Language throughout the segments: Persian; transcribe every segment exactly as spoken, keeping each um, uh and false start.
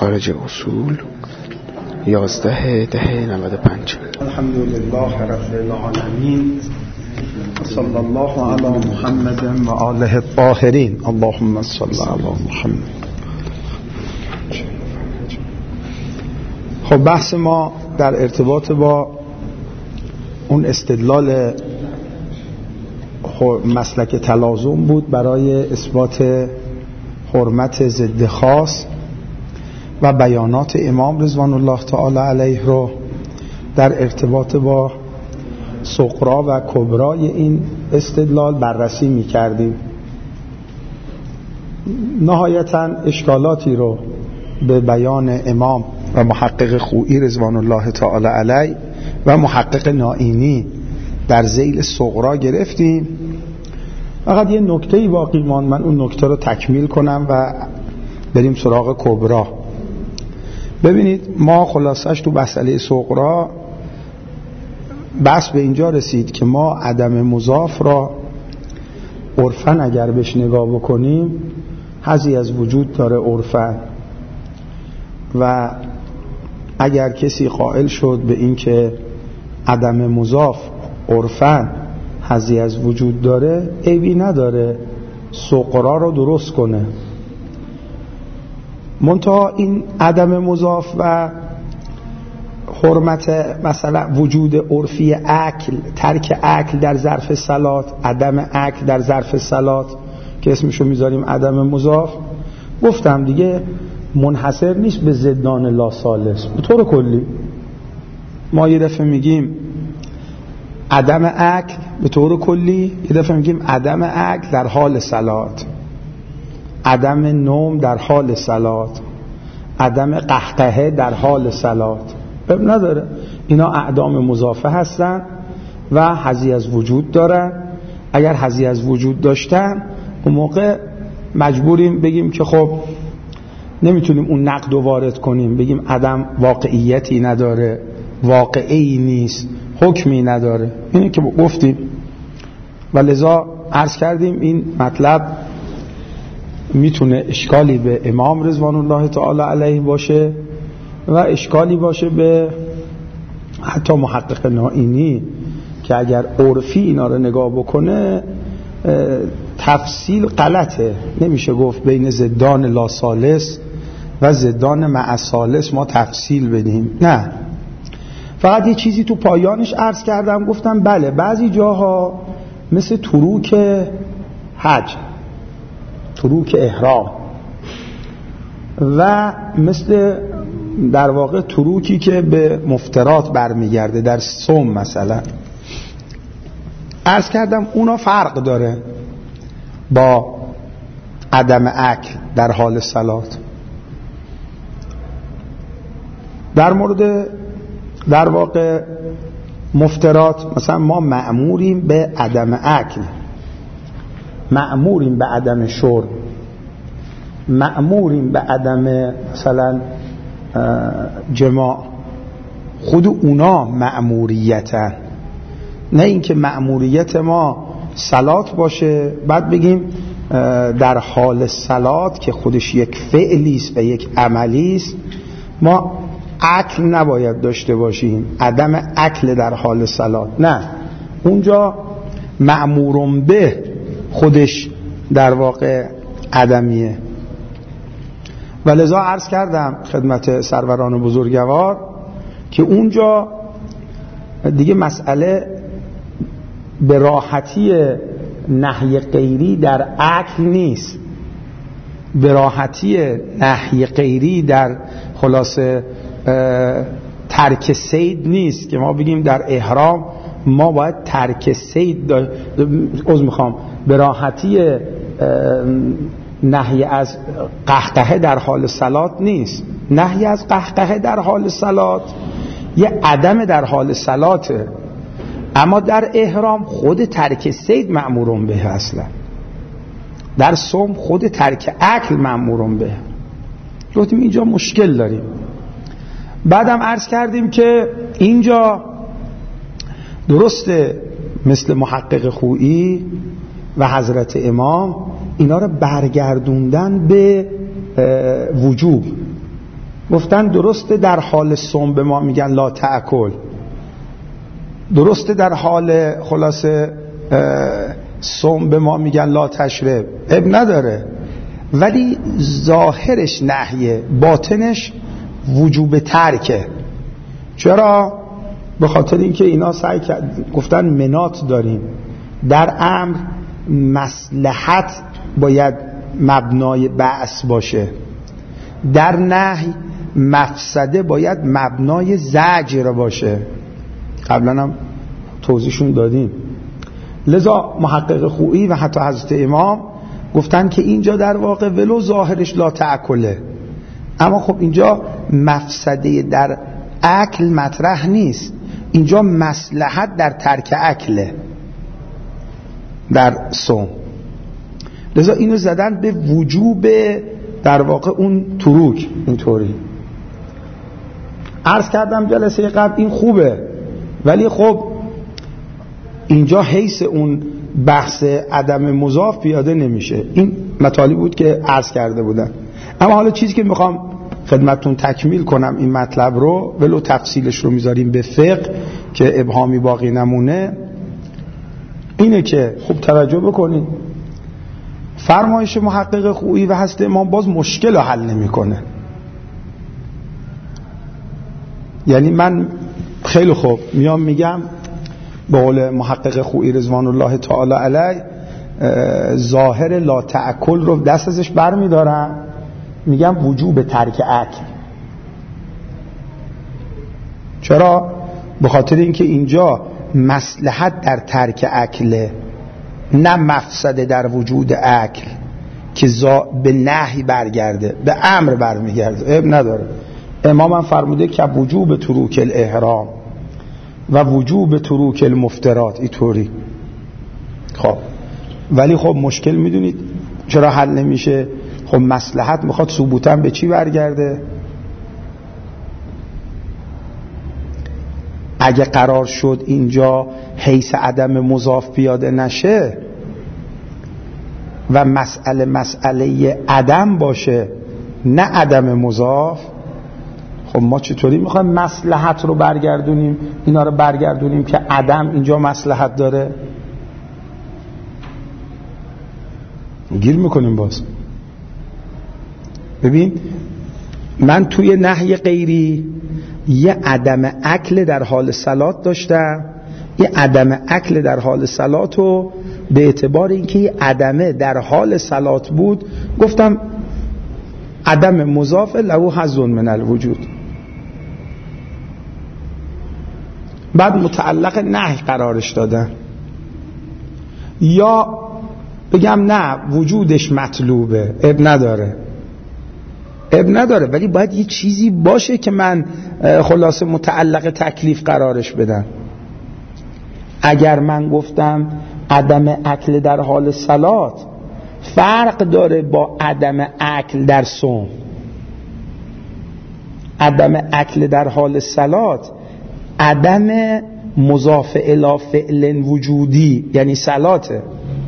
خارج اصول یازده ده نود و پنج. الحمدلله رب العالمین صلی الله علی محمد و آله الطاهرین. اللهم صل علی محمد. خب بحث ما در ارتباط با اون استدلال مسلک تلازم بود برای اثبات حرمت ضد خاص و بیانات امام رضوان الله تعالی علیه رو در ارتباط با صغرا و کبرای این استدلال بررسی می کردیم. نهایتاً اشکالاتی رو به بیان امام و محقق خویی رضوان الله تعالی علیه و محقق نائینی در ذیل صغرا گرفتیم. فقط یه نکته‌ای باقی ماند، من اون نکته رو تکمیل کنم و بریم سراغ کبرا. ببینید ما خلاصش تو مسئله صغرا بحث به اینجا رسید که ما عدم مضاف را عرفاً اگر بهش نگاه بکنیم حظی از وجود داره عرفاً، و اگر کسی قائل شد به این که عدم مضاف عرفاً حظی از وجود داره، عیبی نداره صغرا رو درست کنه. منتها این عدم مضاف و حرمت مثلا وجود عرفی اکل، ترک اکل در ظرف صلات، عدم اکل در ظرف صلات که اسمشو میذاریم عدم مضاف، گفتم دیگه منحصر نیست به ضدان لا ثالث. به طور کلی ما یه دفعه میگیم عدم اکل به طور کلی، یه دفعه میگیم عدم اکل در حال صلات، عدم نوم در حال صلات، عدم قهقهه در حال صلات. بب نداره، اینا اعدام مضافه هستن و حظی از وجود دارن. اگر حظی از وجود داشتن اون موقع مجبوریم بگیم که خب نمیتونیم اون نقد رو وارد کنیم، بگیم عدم واقعیتی نداره، واقعی نیست، حکمی نداره. اینه که گفتیم و لذا عرض کردیم این مطلب میتونه اشکالی به امام رضوان الله تعالی علیه باشه و اشکالی باشه به حتی محقق نائینی که اگر عرفی اینا رو نگاه بکنه تفصیل غلطه. نمیشه گفت بین ضدان لا ثالث و ضدان مع ثالث ما تفصیل بدیم، نه. فقط یه چیزی تو پایانش عرض کردم، گفتم بله بعضی جاها مثل تروک حج، تروک احرام و مثل در واقع تروکی که به مفترات برمیگرده در صوم مثلا، عرض کردم اونا فرق داره با عدم اکل در حال صلات. در مورد در واقع مفترات مثلا ما مأموریم به عدم اکل، مأموریم به عدم شرب، مأموریم به عدم مثلا جماع. خود اونا مأموریتن، نه اینکه مأموریت ما صلات باشه بعد بگیم در حال صلات که خودش یک فعلی است و یک عملی است ما اکل نباید داشته باشیم، عدم اکل در حال صلات. نه، اونجا مأمورم به خودش در واقع عدمیه. و لذا عرض کردم خدمت سروران بزرگوار که اونجا دیگه مسئله به راحتی نهی غیری در اکل نیست، به راحتی نهی غیری در خلاصه ترک صید نیست که ما بگیم در احرام ما باید ترک صید از میخوام به راحتی نهی از قهقهه در حال صلات نیست. نهی از قهقهه در حال صلات یه عدم در حال صلاته، اما در احرام خود ترک صید مأمورون به، اصلا در صوم خود ترک اکل مأمورون به. گفتیم اینجا مشکل داریم. بعدم عرض کردیم که اینجا درسته مثل محقق خویی و حضرت امام اینا رو برگردوندن به وجوب، گفتن درسته در حال صوم به ما میگن لا تأکل، درسته در حال خلاصه صوم به ما میگن لا تشرب، اب نداره، ولی ظاهرش نهیه، باطنش وجوب ترکه. چرا؟ به خاطر اینکه اینا سعی کرد گفتن منات داریم، در امر مصلحت باید مبنای بعث باشه، در نهی مفسده باید مبنای زجر باشه. قبلا هم توضیحشون دادیم. لذا محقق خویی و حتی حضرت امام گفتن که اینجا در واقع ولو ظاهرش لا تأکله، اما خب اینجا مفسده در اکل مطرح نیست، اینجا مصلحت در ترک اکله در صوم. لذا اینو زدن به وجوب در واقع اون تروک. اینطوری عرض کردم جلسه قبل این خوبه، ولی خب اینجا حیث اون بحث عدم مضاف پیاده نمیشه. این مطالبی بود که عرض کرده بودم. اما حالا چیزی که میخوام خدمتتون تکمیل کنم این مطلب رو، ولو تفصیلش رو میذاریم به فقه که ابهامی باقی نمونه، اینه که خوب توجه بکنید. فرمایش محقق خویی و حضرت امام باز مشکل رو حل نمیکنه. یعنی من خیلی خوب میام میگم به قول محقق خویی رضوان الله تعالی علیه ظاهر لا تأکل رو دست ازش بر میدارم، میگم وجوب ترک اکل. چرا؟ به خاطر اینکه اینجا مصلحت در ترک اکله، نه مفسده در وجود اکل که به نهی برگرده، به امر برمیگرده. اب نداره. امام هم فرموده که وجوب تروک الاحرام و وجوب تروک المفترات، اینطوری. خب ولی خب مشکل میدونید چرا حل نمیشه؟ خب مصلحت میخواد ثبوتاً به چی برگرده؟ اگه قرار شد اینجا حیث عدم مضاف پیاده نشه و مسئله مسئله عدم باشه نه عدم مضاف، خب ما چطوری میخوایم مصلحت رو برگردونیم، اینا رو برگردونیم که عدم اینجا مصلحت داره؟ گیر میکنیم باز. ببین من توی نهی غیری یه عدم اکل در حال صلات داشتم، یه عدم اکل در حال صلات رو به اعتبار اینکه یه عدمه در حال صلات بود گفتم عدم مضاف له حظ من الوجود. بعد متعلق نهی قرارش دادن، یا بگم نه وجودش مطلوبه، اب نداره، اب نداره، ولی باید یه چیزی باشه که من خلاصه متعلق تکلیف قرارش بدم. اگر من گفتم عدم اکل در حال صلات فرق داره با عدم اکل در صوم. عدم اکل در حال صلات عدم مضاف الی فعل وجودی یعنی صلاته،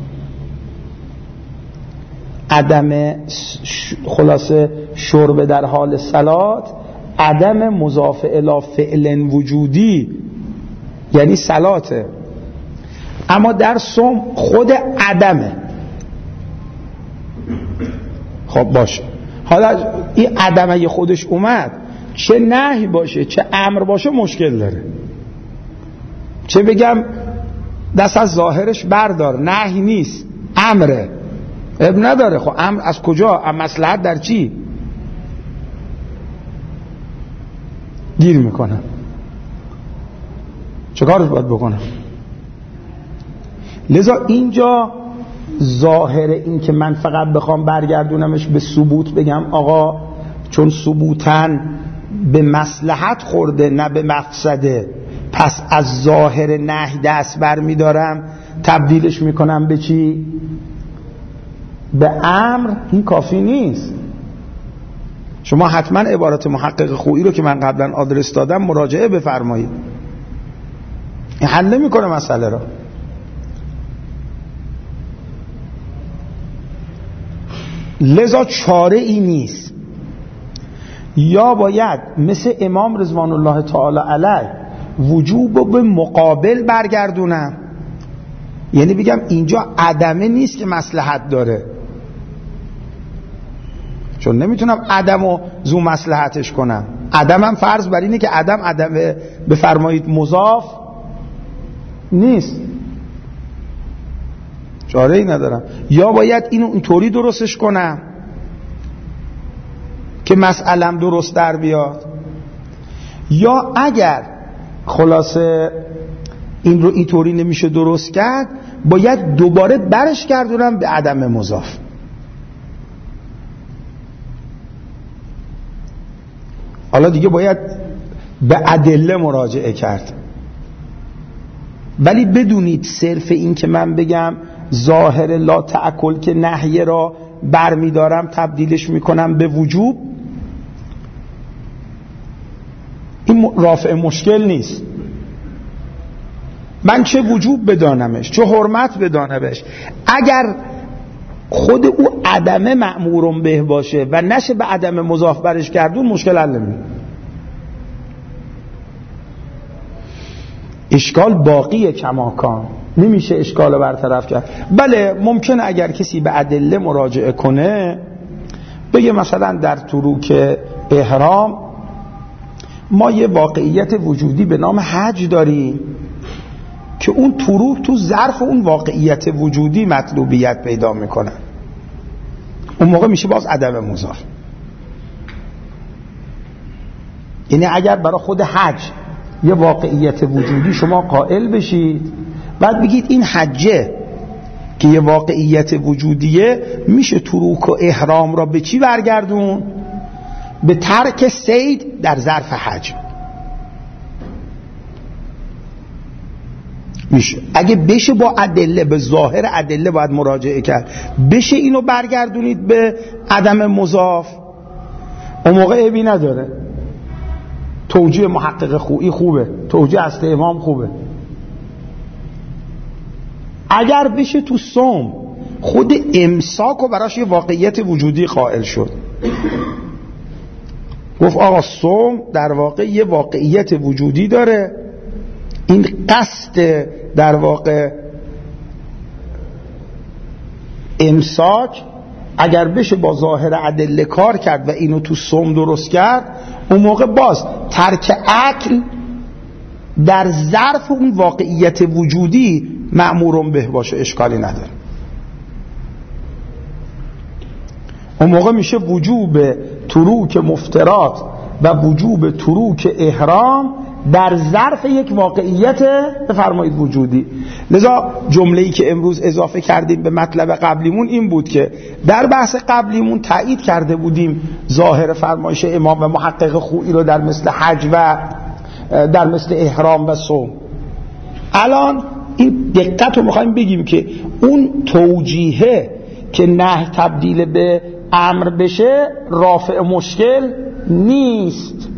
عدم خلاصه شرب در حال صلات عدم مضاف الی فعل وجودی یعنی صلاته. اما در صوم خود عدمه. خب باشه، حالا این عدمه خودش اومد، چه نهی باشه چه امر باشه مشکل داره. چه بگم دست از ظاهرش بردار، نهی نیست امره، اب نداره. خب امر از کجا؟ مصلحت در چی؟ گیر میکنم. چه کارش باید بکنم؟ لذا اینجا ظاهر این که من فقط بخوام برگردونمش به ثبوت بگم آقا چون ثبوتاً به مصلحت خورده نه به مفسده، پس از ظاهر نهی دست بر میدارم تبدیلش میکنم به چی؟ به امر. این کافی نیست. شما حتما عبارت محقق خویی رو که من قبلا آدرس دادم مراجعه بفرمایید، این حل نمیکنه مسئله رو. لذا چاره ای نیست. یا باید مثل امام رضوان الله تعالی علیه وجوب به مقابل برگردونم، یعنی بگم اینجا عدمه نیست که مصلحت داره، چون نمیتونم عدمو زو مصلحتش کنم. عدمم فرض بر اینه که عدم عدم بفرمایید مضاف نیست، چاره ای ندارم. یا باید اینو اینطوری درستش کنم که مسئلم درست در بیاد، یا اگر خلاصه این رو اینطوری نمیشه درست کرد باید دوباره برش گردونم به عدم مضاف. حالا دیگه باید به ادله مراجعه کرد. ولی بدونید صرف این که من بگم ظاهر لا تأکل که نهیه را برمیدارم تبدیلش میکنم به وجوب، این رافع مشکل نیست. من چه وجوب بدانمش چه حرمت بدانمش، اگر خود او عدم مأمورم به باشه و نشه به عدم مضاف برش کردون مشکل حل نمیشه. اشکال باقیه کماکان، نمیشه اشکال رو برطرف کرد. بله ممکنه اگر کسی به ادله مراجعه کنه بگه مثلا در تروک احرام ما یه واقعیت وجودی به نام حج داریم که اون تروک تو ظرف اون واقعیت وجودی مطلوبیت پیدا میکنن، اون موقع میشه باز عدم مضاف. یعنی اگر برای خود حج یه واقعیت وجودی شما قائل بشید بعد بگید این حجه که یه واقعیت وجودیه، میشه تروک و احرام را به چی برگردون؟ به ترک صید در ظرف حج. میشه اگه بشه با ادله، به ظاهر ادله باید مراجعه کرد، بشه اینو برگردونید به عدم مضاف، اون موقع عیبی نداره. توجیه محقق خویی خوبه، توجیه اصل امام خوبه. اگر بشه تو صوم خود امساک و براش یه واقعیت وجودی قائل شد، گفت آقا صوم در واقع یه واقعیت وجودی داره، این قصد در واقع امساک اگر بشه با ظاهر ادله کار کرد و اینو تو صوم درست کرد، اون موقع باز ترک عقل در ظرف اون واقعیت وجودی مأمورم به باشه، اشکالی نداره. اون موقع میشه وجوب تروک مفترات و وجوب تروک احرام در ظرف یک واقعیت بفرمایید وجودی. لذا جمله‌ای که امروز اضافه کردیم به مطلب قبلیمون این بود که در بحث قبلیمون تایید کرده بودیم ظاهر فرمایش امام و محقق خویی رو در مثل حج و در مثل احرام و صوم. الان این دقت رو میخوایم بگیم که اون توجیهه که نهی تبدیل به امر بشه رافع مشکل نیست.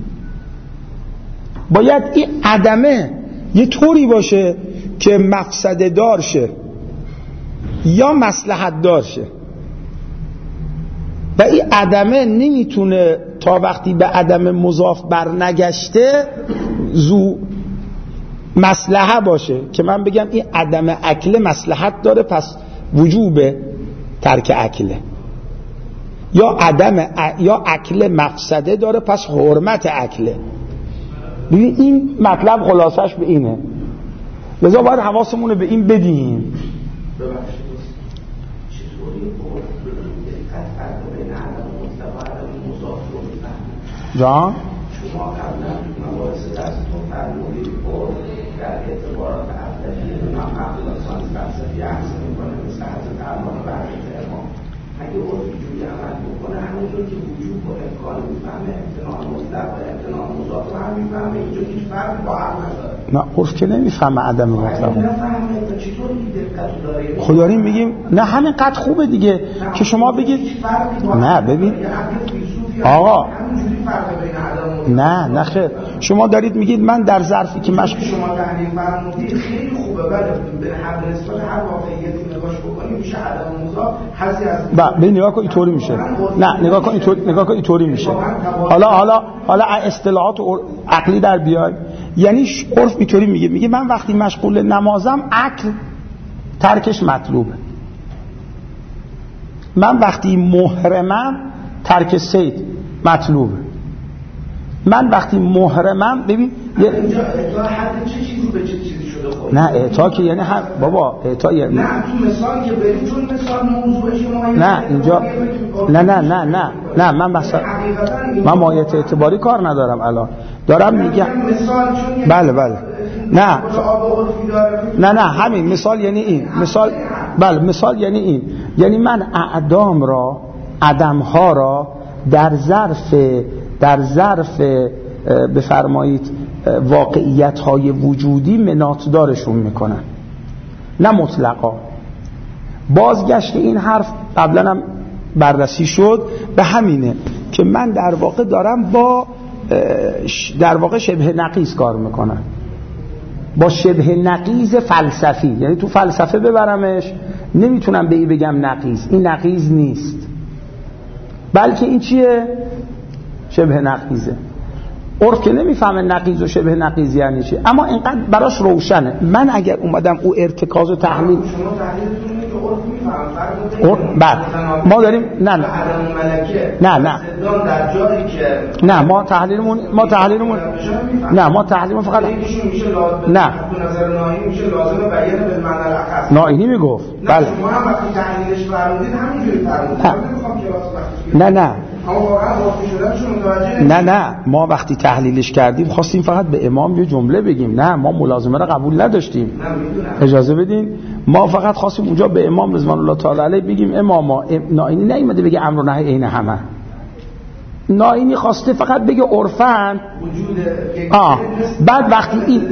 باید این عدمه یه طوری باشه که مفسده دار شه یا مصلحت دار شه، و این عدمه نمیتونه تا وقتی به عدم مضاف بر نگشته زو مصلحه باشه که من بگم این عدم اکل مصلحت داره پس وجوب ترک اکله، یا عدم ا... یا اکل مفسده داره پس حرمت اکله. ببین این مطلب خلاصش به اینه. لذا باید حواسمون رو به این بدیم. جان شما قبلا مباحث دستتون فرمودید در اعتبارات اولیه من قبل از آن فلسفی عرض میکنه مثل حضرت علامه بهرام امام اگه عرفی جوری عمل بکنه همونجور که وجود با امکان میفهمه امتناع مطلق و امتناع مضاف رو هم میفهمه، اینجا هیچ فرقی با عقل نداره. نه عرف که نمیفهمه عدم مطلق. خب داریم میگیم نه همین قد خوبه دیگه که شما بگید نه. ببین آقا همینجوری فرق بین عدم و نه نه خیر، شما دارید میگید من در ظرفی که مش شما تحلیل فرمودید خیلی خوبه، ولی به هر نسبت هر واقعیتی نگاش بکنیم میشه عدم مضاف حذفی از با به نگاه کن اینطوری میشه. نه نگاه کن اینطوری، نگاه کن اینطوری میشه. حالا حالا حالا اصطلاحات عقلی در بیای، یعنی عرف اینطوری میگه، میگه من وقتی مشغول نمازم اکل ترکش مطلوبه، من وقتی محرمم ترک صید مطلوبه، من وقتی محرمم ببین اینجا اعطا حد چه چیزی به چه چیزی شده خود؟ نه اعطا که یعنی هم بابا اعطا یعنی نه تو مثال که بریم، چون مثال موضوع شما نه اینجا نه نه نه نه نه من مثلا من ماهیت اعتباری کار ندارم الان دارم میگم مثال چون بله بله نه نه نه همین مثال یعنی این مثال بله مثال یعنی این یعنی من اعدام را عدمها را در ظرف در ظرف بفرمایید واقعیت های وجودی مناطدارشون میکنن، نه مطلقا. بازگشت این حرف قبلا هم بررسی شد، به همینه که من در واقع دارم با در واقع شبه نقیض کار میکنم، با شبه نقیض فلسفی، یعنی تو فلسفه ببرمش نمیتونم به این بگم نقیض، این نقیض نیست، بلکه این چیه؟ شبه نقیضه. عرف که نمیفهمه نقیض و شبه نقیض یعنی چی، اما اینقدر براش روشنه. من اگر اومدم او ارتکاز و تحلیل شما تحلیلتون اینه که عرف میفهمه، بعد ما داریم نه نه نه نه در جایی که نه ما تحلیلمون ما تحلیلمون نه ما تحلیلمون فقط نه به نظر ناینی میشه لازم بیان به معنی الاخص. ناینی میگفت بله شما هم وقتی تحلیلش فرمودید همینجوری فرمودید. نه نه نه نه ما وقتی تحلیلش کردیم خواستیم فقط به امام یه جمله بگیم، نه ما ملازمه را قبول نداشتیم، اجازه بدین. ما فقط خواستیم اونجا به امام رضوان الله تعالی علیه بگیم اماما ناینی نیومده بگه امر و نهی عین همه، ناینی خواسته فقط بگه عرفن آه بعد وقتی این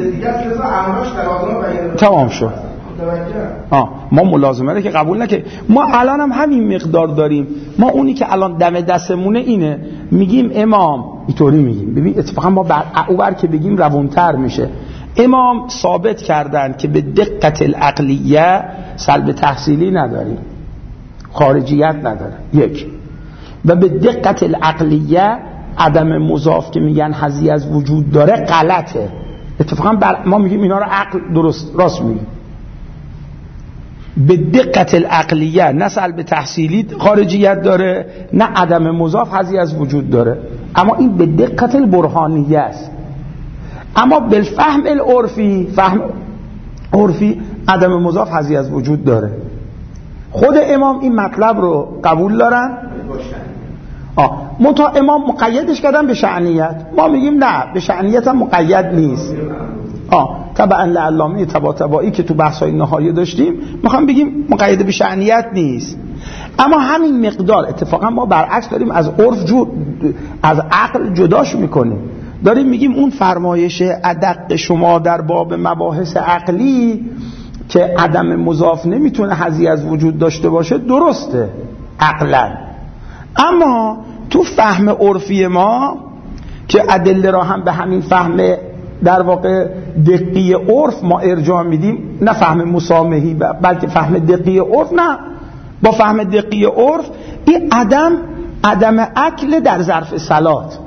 تمام شد آه ما ملازمه رو که قبول نکنیم. ما الان هم همین مقدار داریم، ما اونی که الان دم دستمونه اینه میگیم امام اینطوری میگیم. ببین اتفاقا ما بر اوبر که بگیم روونتر میشه. امام ثابت کردن که به دقت العقلیه سلب تحصیلی نداریم، خارجیت نداره یک، و به دقت العقلیه عدم مضاف که میگن حظی از وجود داره غلطه. اتفاقا بر ما میگیم اینا رو عقل درست راست میگیم. به دقت العقلیه نه سلب تحصیلی خارجیت داره، نه عدم مضاف حظی از وجود داره، اما این به دقت البرهانیه است. اما بالفهم العرفی، فهم عرفی عدم مضاف حظی از وجود داره. خود امام این مطلب رو قبول دارن، آه منتها امام مقیدش کردن به شأنیت، ما میگیم نه به شأنیت هم مقید نیست. آه طبعا لعلامی تبا تبایی که تو بحث‌های نهایی داشتیم میخوام بگیم مقید به شأنیت نیست، اما همین مقدار. اتفاقا ما برعکس داریم از عرف جو از عقل جداش میکنیم، داریم میگیم اون فرمایش ادق شما در باب مباحث عقلی که عدم مضاف نمیتونه حظی از وجود داشته باشه درسته عقلا، اما تو فهم عرفی ما که ادله را هم به همین فهم در واقع دقیق عرف ما ارجاع میدیم، نه فهم مسامحی بلکه فهم دقیق عرف، نه با فهم دقیق عرف این عدم عدم عقل در ظرف صلات،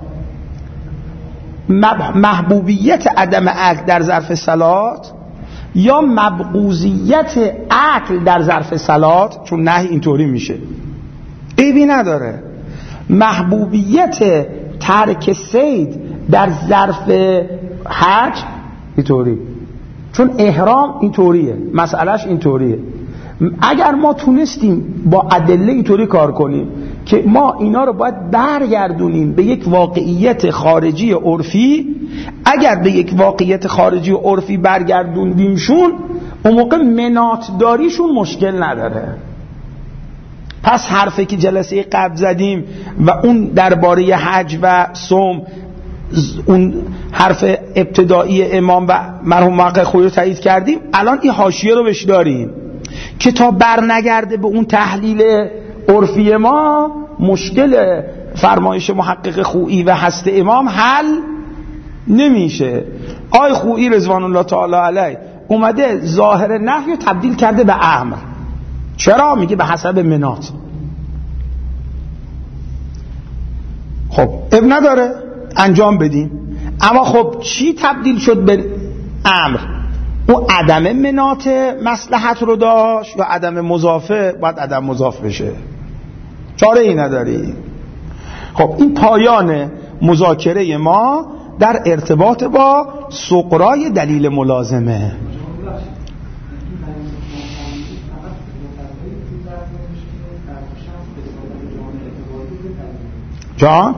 محبوبیت عدم عقل در ظرف صلات یا مبغوضیت عقل در ظرف صلات، چون نهی اینطوری میشه عیبی نداره، محبوبیت ترک صید در ظرف حج اینطوری، چون احرام اینطوریه، مسئلهش اینطوریه. اگر ما تونستیم با ادله اینطوری کار کنیم که ما اینا رو باید برگردونیم به یک واقعیت خارجی عرفی، اگر به یک واقعیت خارجی عرفی برگردوندیمشون اون موقع مناط داریشون مشکل نداره. پس حرفی که جلسه قبل زدیم و اون درباره حج و صوم، اون حرف ابتدایی امام و مرحوم محقق خویی رو تایید کردیم، الان این حاشیه رو بهش داریم که تا بر نگرده به اون تحلیل عرفی ما مشکل فرمایش محقق خویی و هست امام حل نمیشه. آی خویی رضوان الله تعالی علیه اومده ظاهر نهی رو تبدیل کرده به امر. چرا؟ میگه به حسب منات. خب اب نداره انجام بدیم، اما خب چی تبدیل شد به امر؟ اون عدم منات مصلحت رو داشت یا عدم مضافه؟ باید عدم مضاف بشه، چاره ای نداری. خب این پایان مذاکره ما در ارتباط با سغرای دلیل ملازمه. جان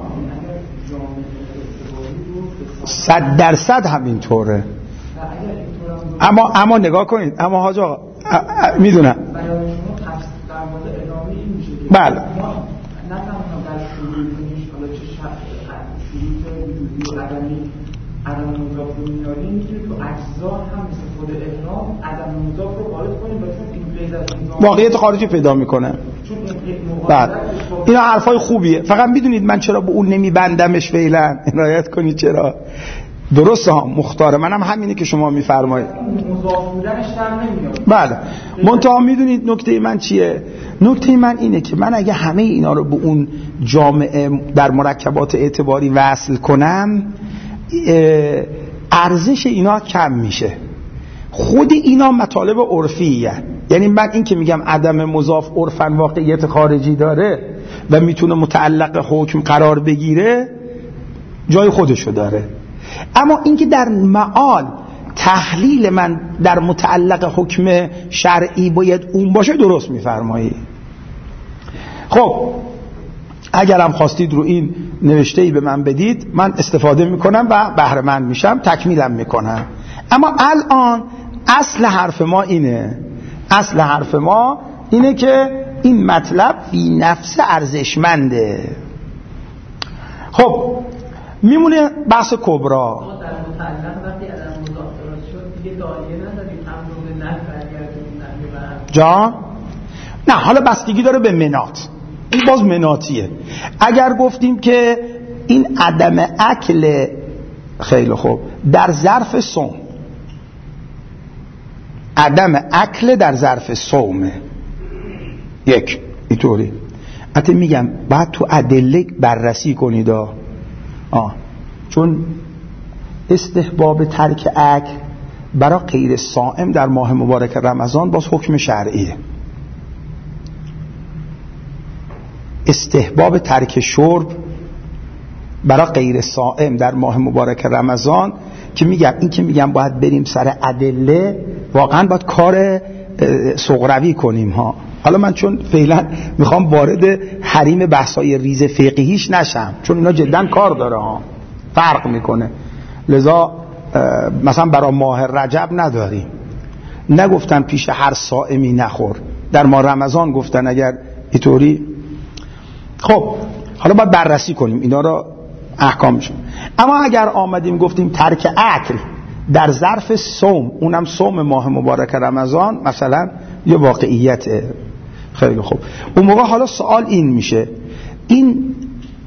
صد درصد همینطوره. اما اما نگاه کنید، اما حاج آقا میدونم بله عدم مضاف رو میاریم میتونید تو اجزا هم مثل خود احرام عدم مضاف رو وارد کنیم و چون این غیر از واقعیت خارجی پیدا میکنه. بعد اینا حرفای خوبیه، فقط میدونید من چرا به اون نمیبندمش فعلا، عنایت کنید چرا. درسته ها، مختار منم همینه که شما میفرمایید مضاف بودنش در نمیاد. بله منتها میدونید نکته من چیه؟ نکته من اینه که من اگه همه اینا رو به اون جامعه در مرکبات اعتباری وصل کنم ارزش اینا کم میشه. خود اینا مطالب عرفیه، یعنی من این که میگم عدم مضاف عرفاً واقعیت خارجی داره و میتونه متعلق حکم قرار بگیره جای خودشو داره، اما اینکه در معال تحلیل من در متعلق حکم شرعی باید اون باشه درست میفرمایی. خب اگرم خواستید رو این نوشته‌ای به من بدید من استفاده میکنم و بهره مند میشم، تکمیلم میکنم. اما الان اصل حرف ما اینه، اصل حرف ما اینه که این مطلب فی نفس ارزشمنده. خب میمونه بحث کبرا. در متعلق وقتی عدم مذاکرات شد دیگه داعیه نداریم، امر به نفی برگردیم نفی. جا نه، حالا بستگی داره به منات، این باز مناتیه. اگر گفتیم که این عدم اکل خیلی خوب در ظرف صوم، عدم اکل در ظرف صومه یک اینطوری، حتی میگم بعد تو ادله بررسی کنید آه. چون استحباب ترک اکل برای غیر صائم در ماه مبارک رمضان باز حکم شرعیه. استحباب ترک شرب برای غیر صائم در ماه مبارک رمضان که میگم این که میگم باید بریم سر ادله، واقعا باید کار صغروی کنیم ها. حالا من چون فعلا میخوام وارد حریم بحثای ریز فقهیش نشم، چون اینا جدا کار داره ها، فرق میکنه. لذا مثلا برای ماه رجب نداریم، نگفتن پیش هر صائمی نخور، در ماه رمضان گفتن اگر اینطوری. خب حالا باید بررسی کنیم اینا رو احکامشون. اما اگر آمدیم گفتیم ترک اکل در ظرف صوم، اونم صوم ماه مبارک رمضان مثلا، یه واقعیته. خیلی خوب، اون موقع حالا سوال این میشه، این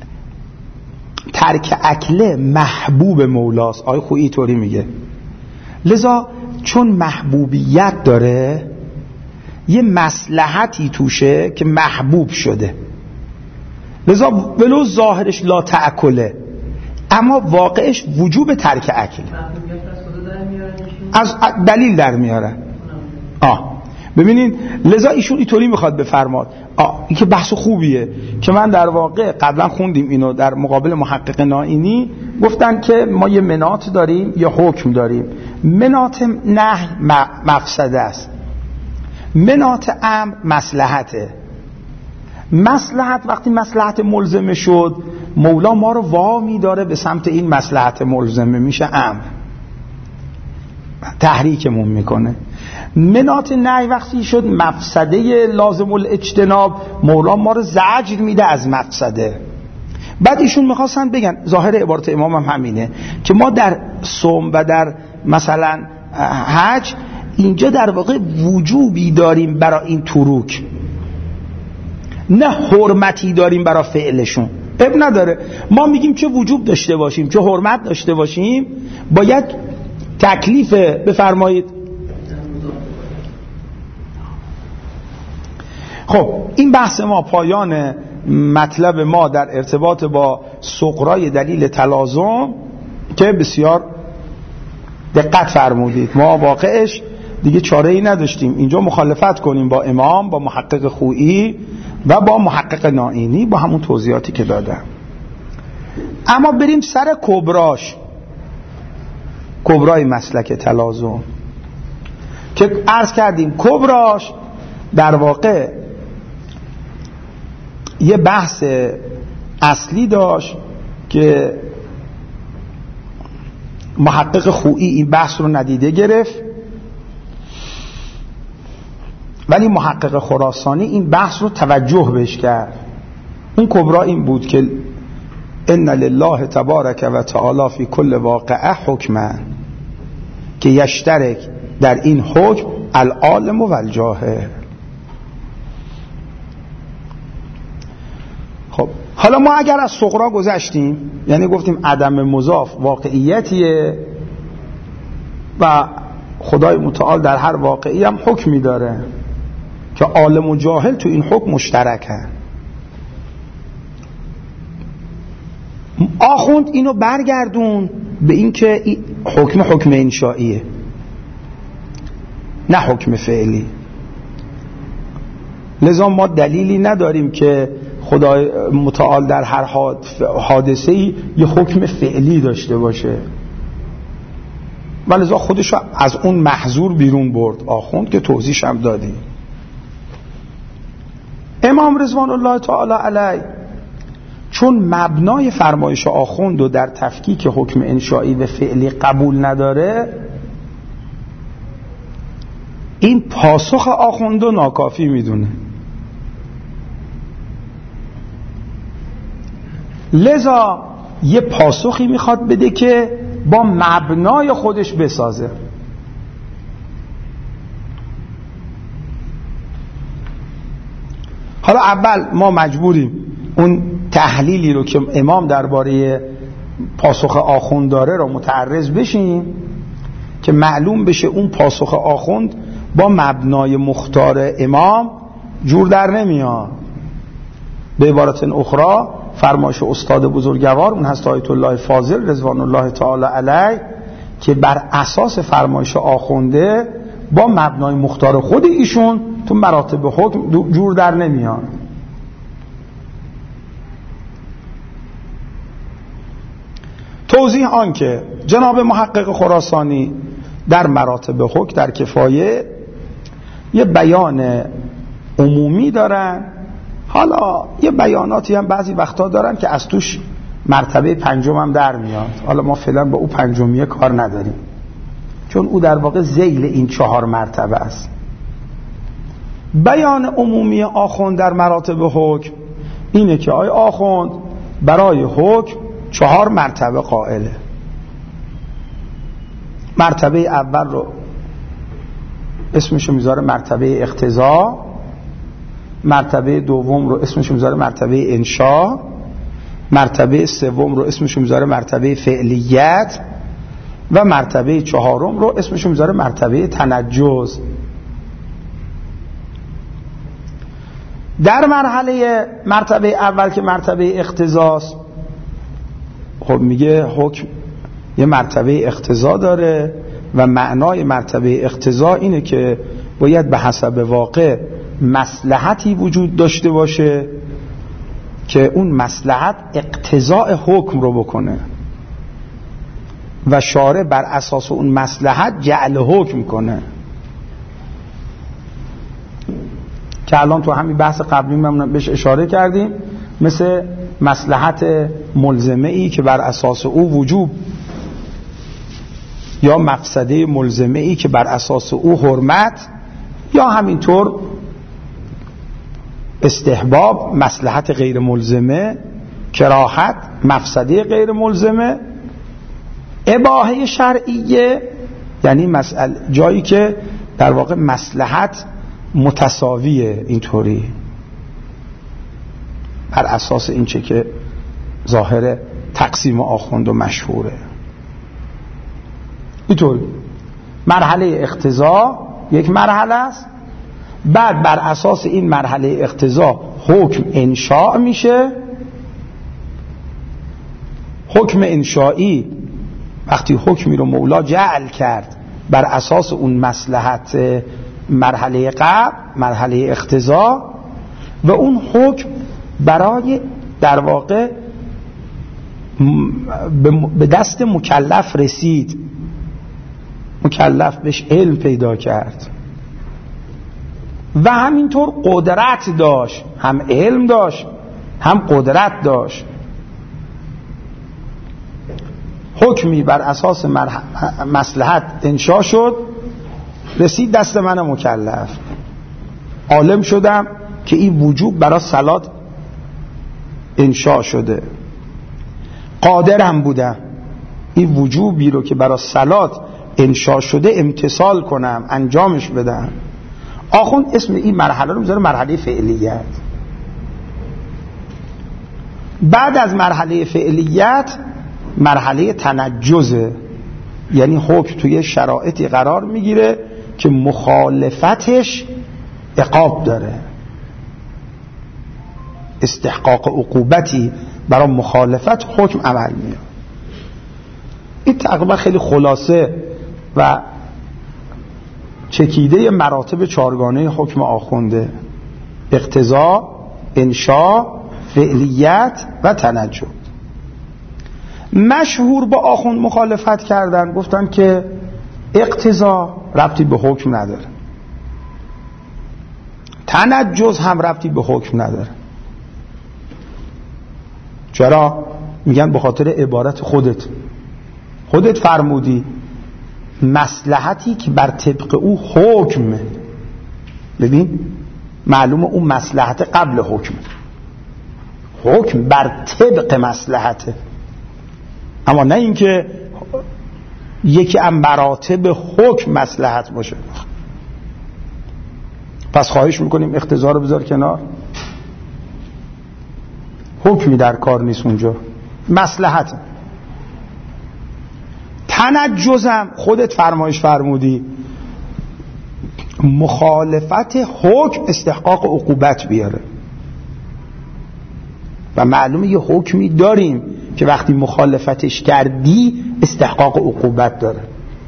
ترک اکل محبوب مولاست. آقای خویی طوری میگه، لذا چون محبوبیت داره یه مصلحتی توشه که محبوب شده، لذا ولو ظاهرش لا تأکله اما واقعش وجوب ترک اکل از دلیل در میاره. آه ببینین، لذا ایشون اینطوری میخواد بفرماد. آه این که بحث خوبیه که من در واقع قبلا خوندیم اینو در مقابل محقق نائینی، گفتن که ما یه منات داریم یا حکم داریم. منات نهی مفسده است، منات امر مصلحته. مصلحت وقتی مصلحت ملزمه شد، مولا ما رو وامی داره به سمت این مصلحت ملزمه، میشه امر، تحریکمون میکنه. منات نهی وقتی شد مفسده لازم الاجتناب، مولا ما رو زجر میده از مفسده. بعد ایشون میخواستن بگن، ظاهر عبارت امام هم همینه، که ما در صوم و در مثلا حج اینجا در واقع وجوبی داریم برای این تروک، نه حرمتی داریم برای فعلشون. اب نداره. ما میگیم چه وجوب داشته باشیم چه حرمت داشته باشیم باید تکلیف بفرمایید. خب این بحث ما پایان مطلب ما در ارتباط با سغرای دلیل تلازم که بسیار دقت فرمودید. ما واقعش دیگه چاره ای نداشتیم اینجا مخالفت کنیم با امام، با محقق خویی و با محقق نائینی با همون توضیحاتی که دادم. اما بریم سر کبراش، کبرای مسلک تلازم که عرض کردیم کبراش در واقع یه بحث اصلی داشت که محقق خویی این بحث رو ندیده گرفت، ولی محقق خراسانی این بحث رو توجه بهش کرد. اون کبرا این بود که ان لله تبارک و تعالی فی کل واقعه حکما، که یشترک در این حکم العالم و الجاهل. خب حالا ما اگر از صغرا گذشتیم، یعنی گفتیم عدم مضاف واقعیتیه و خدای متعال در هر واقعی هم حکمی داره که عالم و جاهل تو این حکم مشترکن. آخوند اینو برگردون به این که حکم حکم انشائیه نه حکم فعلی. لذا ما دلیلی نداریم که خدای متعال در هر حادثه‌ای یه حکم فعلی داشته باشه، ولذا خودش از اون محظور بیرون برد آخوند که توضیحش هم دادیم. امام رضوان الله تعالی علیه چون مبنای فرمایش آخوند و در تفکیک حکم انشایی و فعلی قبول نداره، این پاسخ آخوند رو ناکافی میدونه. لذا یه پاسخی میخواد بده که با مبنای خودش بسازه. حالا اول ما مجبوریم اون تحلیلی رو که امام درباره پاسخ آخوند داره رو متعرض بشیم که معلوم بشه اون پاسخ آخوند با مبنای مختار امام جور در نمیاد. به عبارت اخرى فرمایش استاد بزرگوار اون هست آیت الله فاضل رضوان الله تعالی علیه که بر اساس فرمایش آخونده با مبنای مختار خود ایشون تو مراتب حکم جور در نمیاد. توضیح آن که جناب محقق خراسانی در مراتب حکم در کفایه یه بیان عمومی دارن، حالا یه بیاناتی هم بعضی وقتا دارن که از توش مرتبه پنجم هم در میاد. حالا ما فعلا با او پنجمیه کار نداریم چون او در واقع ذیل این چهار مرتبه است. بیان عمومی آخوند در مراتب حکم اینه که آی آخوند برای حکم چهار مرتبه قائله. مرتبه اول رو اسمشو میذاره مرتبه اقتضا، مرتبه دوم رو اسمشو میذاره مرتبه انشاء، مرتبه سوم رو اسمشو میذاره مرتبه فعلیت و مرتبه چهارم رو اسمشو میذاره مرتبه تنجز. در مرحله مرتبه اول که مرتبه اقتضاست، خب میگه حکم یه مرتبه اقتضا داره و معنای مرتبه اقتضا اینه که باید به حسب واقع مصلحتی وجود داشته باشه که اون مصلحت اقتضاء حکم رو بکنه و شارع بر اساس اون مصلحت جعل حکم کنه، که الان تو همین بحث قبلی من بهش اشاره کردیم، مثل مصلحت ملزمه ای که بر اساس او وجوب یا مفسده ملزمه ای که بر اساس او حرمت یا همینطور استحباب مصلحت غیر ملزمه، کراهت مفسده غیر ملزمه، اباحه شرعیه یعنی مسئله جایی که در واقع مصلحت متساویه اینطوری بر اساس این چه که ظاهر تقسیم آخوند و مشهوره. اینطور مرحله اقتضا یک مرحله است، بعد بر اساس این مرحله اقتضا حکم انشاء میشه. حکم انشایی وقتی حکمی رو مولا جعل کرد بر اساس اون مصلحت مرحله قبل، مرحله اقتضا، و اون حکم برای در واقع به دست مکلف رسید، مکلف بهش علم پیدا کرد و همینطور قدرت داشت، هم علم داشت هم قدرت داشت. حکمی بر اساس مصلحت انشا شد، رسید دست من مکلف، عالم شدم که این وجوب برای صلات انشا شده، قادرم بودم این وجوبی رو که برای صلات انشا شده امتثال کنم، انجامش بدم. آخوند اسم این مرحله رو میذاره مرحله فعلیت. بعد از مرحله فعلیت مرحله تنجزه، یعنی حکم توی شرایطی قرار میگیره که مخالفتش عقاب داره، استحقاق عقوبتی برای مخالفت حکم عمل میاد. این تقریبا خیلی خلاصه و چکیده مراتب چارگانه حکم آخونده: اقتضا، انشا، فعلیت و تنجز. مشهور با آخوند مخالفت کردن، گفتن که اقتضا ربطی به حکم نداره، تنجز هم ربطی به حکم نداره. چرا؟ میگن به خاطر عبارت خودت خودت فرمودی مصلحتی که بر طبق او حکم. ببین معلومه اون مصلحت قبل حکم، حکم بر طبق مصلحته، اما نه اینکه یکی از مراتب حکم مصلحت باشه. پس خواهش میکنیم اقتضا رو بذار کنار، حکمی در کار نیست اونجا، مصلحت. تنجزم خودت فرمایش فرمودی مخالفت حکم استحقاق عقوبت بیاره و معلومه یه حکمی داریم که وقتی مخالفتش کردی استحقاق عقوبت داره.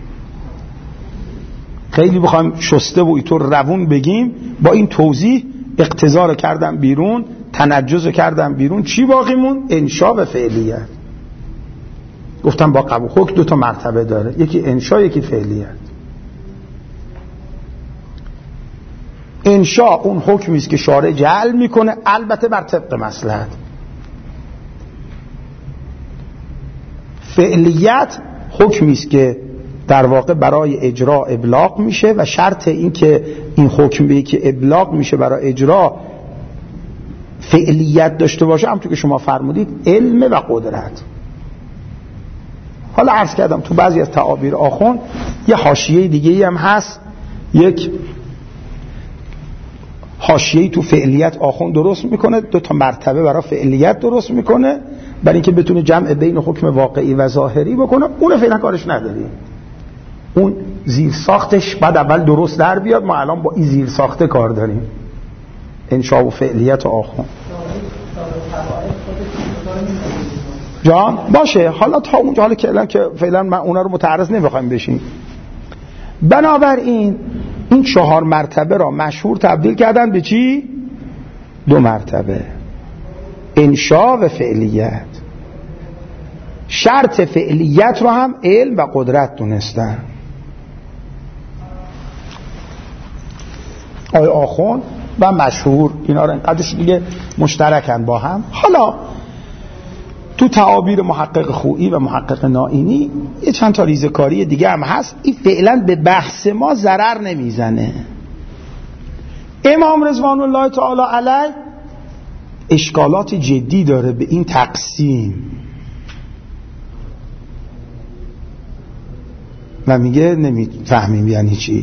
خیلی بخوایم شسته و اینطور روون بگیم، با این توضیح اقتضا رو کردم بیرون، تنجز رو کردم بیرون، چی باقی مون؟ انشا و فعلیت. گفتم با قبول حکم دو تا مرتبه داره، یکی انشا یکی فعلیت. انشا اون حکمی است که شارع جعل میکنه، البته بر طبق مصلحت. فعلیت حکمی است که در واقع برای اجرا ابلاغ میشه و شرط این که این حکمی که ابلاغ میشه برای اجرا فعلیت داشته باشه، همونطور که شما فرمودید علم و قدرت. حالا عرض کردم تو بعضی از تعابیر آخوند یه حاشیه دیگه‌ای هم هست، یک حاشیه‌ای تو فعلیت آخوند درست میکنه، دو تا مرتبه برای فعلیت درست میکنه برای اینکه بتونه جمع بین حکم واقعی و ظاهری بکنه. اون فعلا کارش نداریم، اون زیر ساختش بعد اول درست در بیاد. ما الان با این زیر ساخته کار داریم، انشاء و فعلیت و آخوند. جان باشه، حالا تا اونجا، حالا که که فعلا من اونا رو متعرض نمیخوایم بشیم. بنابراین این چهار مرتبه را مشهور تبدیل کردن به چی؟ دو مرتبه، انشا و فعلیت. شرط فعلیت رو هم علم و قدرت دونستن. آی آخوند و مشهور اینا رو اینقدرش دیگه مشترکن با هم. حالا تو تعابیر محقق خویی و محقق نائینی یه چند تا ریزکاری دیگه هم هست، این فعلا به بحث ما ضرر نمیزنه. امام رضوان الله تعالی علیه اشکالات جدی داره به این تقسیم و میگه نمیفهمیم یعنی چی.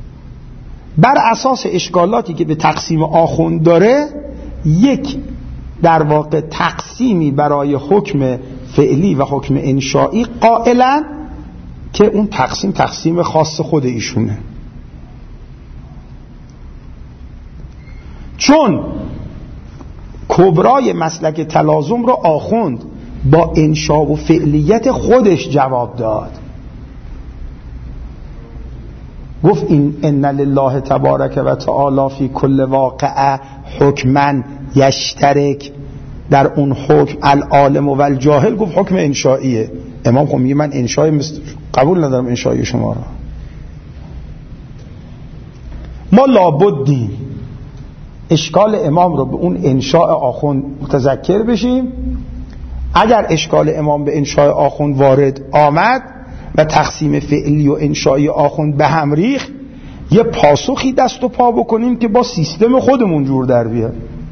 بر اساس اشکالاتی که به تقسیم آخوند داره، یک در واقع تقسیمی برای حکم فعلی و حکم انشائی قائلن که اون تقسیم تقسیم خاص خود ایشونه. چون کبرای مسلک تلازم رو آخوند با انشاء و فعلیت خودش جواب داد. گفت این ان لله تبارک و تعالی فی کل واقعه حکما یشترک، در اون حکم العالم و الجاهل. گفت حکم انشائیه. امام خب میگه من انشائی مست... قبول ندارم انشائی شما را. ما لابدیم اشکال امام رو به اون انشاء آخوند متذکر بشیم. اگر اشکال امام به انشاء آخوند وارد آمد و تقسیم فعلی و انشائی آخوند به هم ریخت، یه پاسخی دست و پا بکنیم که با سیستم خودمون جور در بیاد.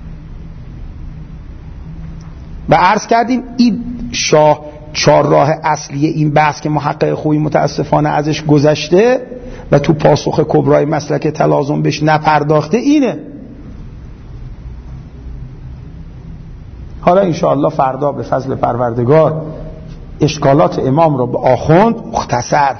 و عرض کردیم این شاه چهارراه اصلی این بحث که محقق خویی متاسفانه ازش گذشته و تو پاسخ کبرای مسلک تلازم بهش نپرداخته اینه. حالا انشاءالله فردا به فضل پروردگار اشکالات امام رو به آخوند مختصر.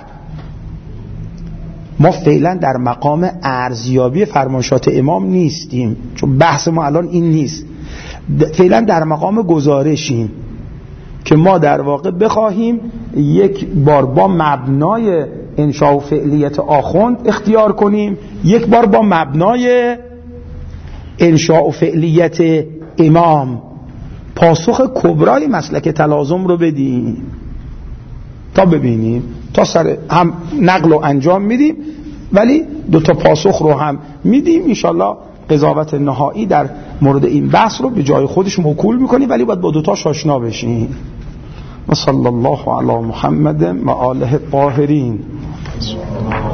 ما فعلا در مقام ارزیابی فرمایشات امام نیستیم، چون بحث ما الان این نیست. فعلا در مقام گزارشیم که ما در واقع بخواهیم یک بار با مبنای انشاء و فعلیت آخوند اختیار کنیم، یک بار با مبنای انشاء و فعلیت امام پاسخ کبرای مسلک تلازم رو بدیم تا ببینیم، تا سر هم نقل و انجام میدیم ولی دو تا پاسخ رو هم میدیم. انشالله قضاوت نهایی در مورد این بحث رو به جای خودش موکول میکنیم، ولی باید با دو تاش آشنا بشیم. و صلی الله علی محمد و آله الطاهرین.